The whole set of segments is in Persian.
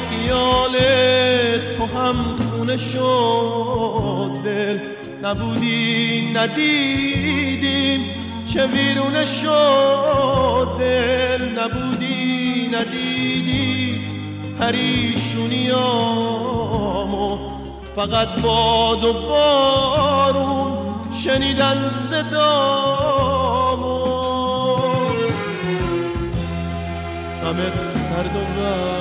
خیال تو هم خونه شد دل، نبودی ندیدیم چه ویرونه شد دل، نبودی ندیدی پریشونیامو، فقط باد و بارون شنیدن صدامو. غمت سرد و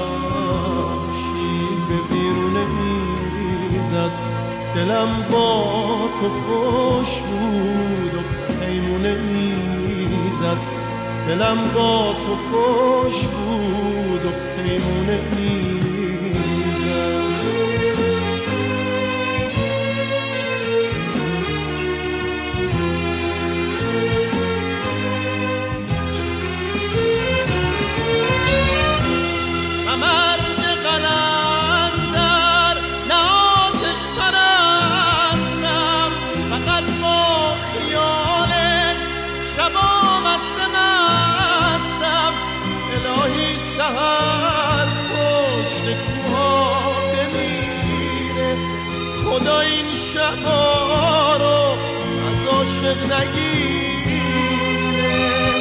وحشی به ویرونه میزد، دلم با تو خوش بود و پیمونه میزد، دلم با تو خوش بود و پیمونه میزد. سهر پشت کوها بمیره، خدا این شبا رو از عاشق نگیره.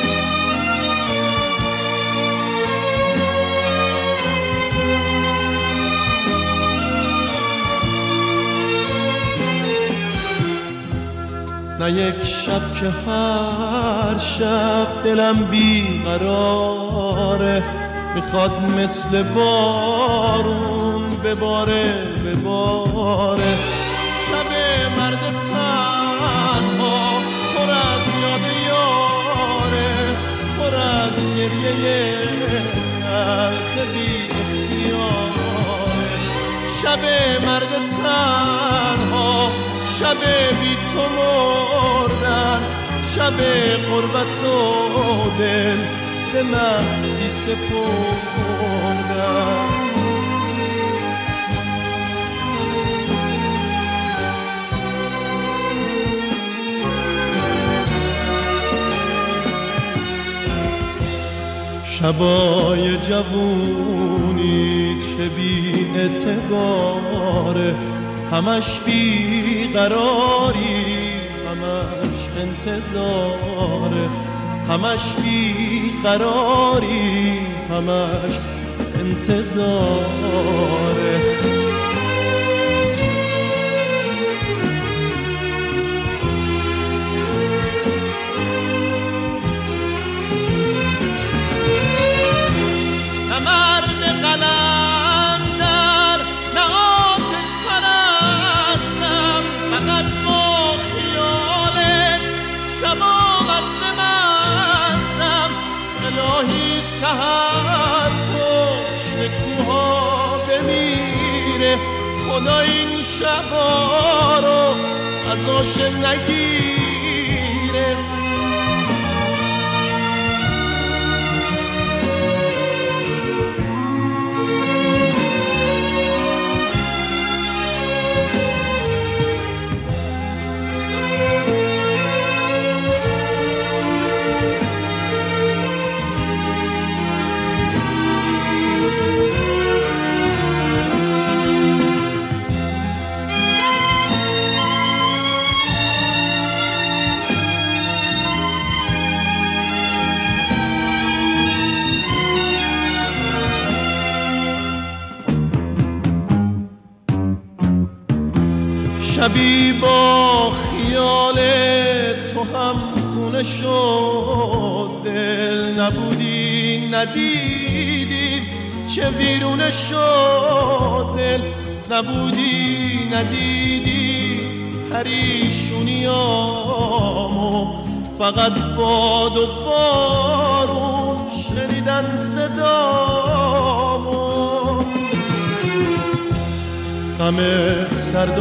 نه یک شب که هر شب دلم بیقراره، میخواد مثل بارون بباره بباره. شب مرد تنها پر از یاد یاره، پر از گریه تلخ بی اختیاره. شب مرد تنها، شب بی تو مردن، شب غربت و دل به مستی سپردن. شبای جوونی چه بی اعتباره، همش بی قراری، همش انتظاره، همش بی قراری، همش انتظاره. نه مرد قلندر، نه آتش پرستم، فقط با خیالت شبا وصل مستم. الهی سهر پشت کوها بمیره، خدا این شبا رو از عاشق نگیره. شبی با خیال تو هم خونه شد دل، نبودی ندیدی چه ویرونه شد دل، نبودی ندیدی پریشونیامو، فقط باد و بارون شنیدن صدامو. غمت سرد و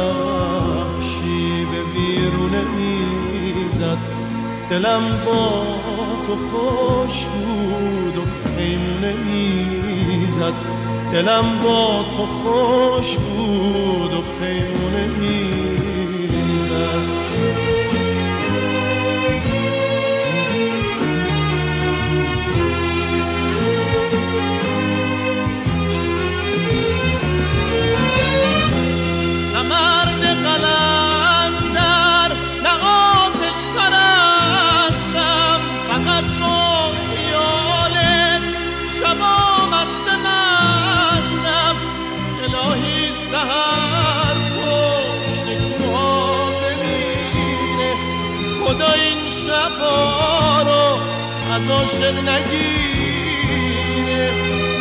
وحشی به ویرونه میزد، دلم با تو خوش بود و پیمونه میزد، دلم با تو خوش بود و پیمونه میزد. سحر پشت کوها بمیره، خدا این شبا رو از عاشق نگیره.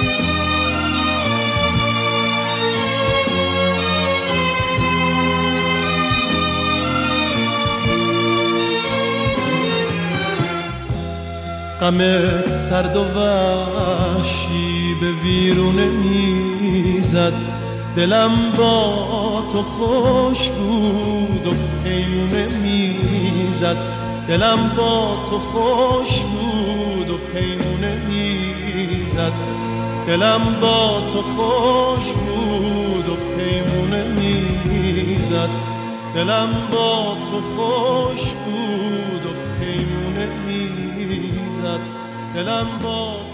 غمت سرد و وحشی به ویرونه میزد، دلم با تو خوش بود و پیمونه میزد. دلم با تو خوش بود و پیمونه میزد. دلم با تو خوش بود و پیمونه میزد. دلم با تو خوش بود و پیمونه میزد. دلم با